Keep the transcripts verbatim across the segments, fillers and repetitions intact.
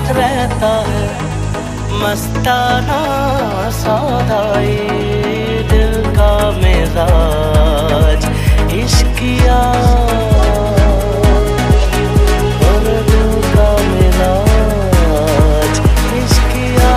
रहता है मस्ताना सौदाई, दिल का मिजाज इश्किया, और दिल का मिजाज इश्किया।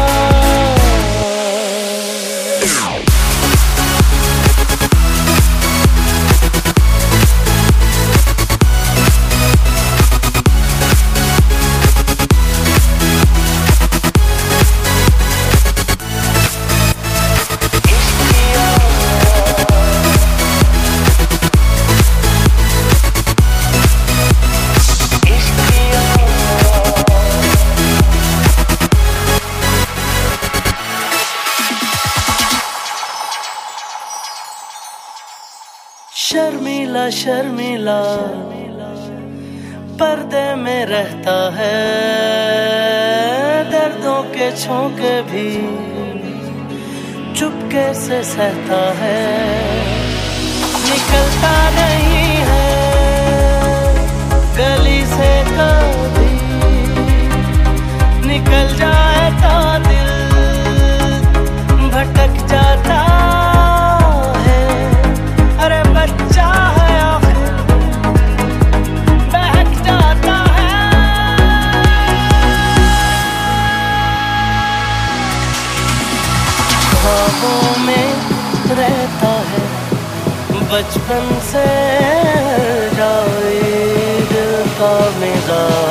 शर्मीला शर्मीला पर्दे में रहता है, दर्दों के झोंके भी चुपके से सहता है। निकलता नहीं है गली से कभी, निकल जाए तो दिल भटक जाता है। अरे बच्चा है आखिर बहक जाता है। ख्वाबों में रहता है बचपन से जाए दिल का मिजाज।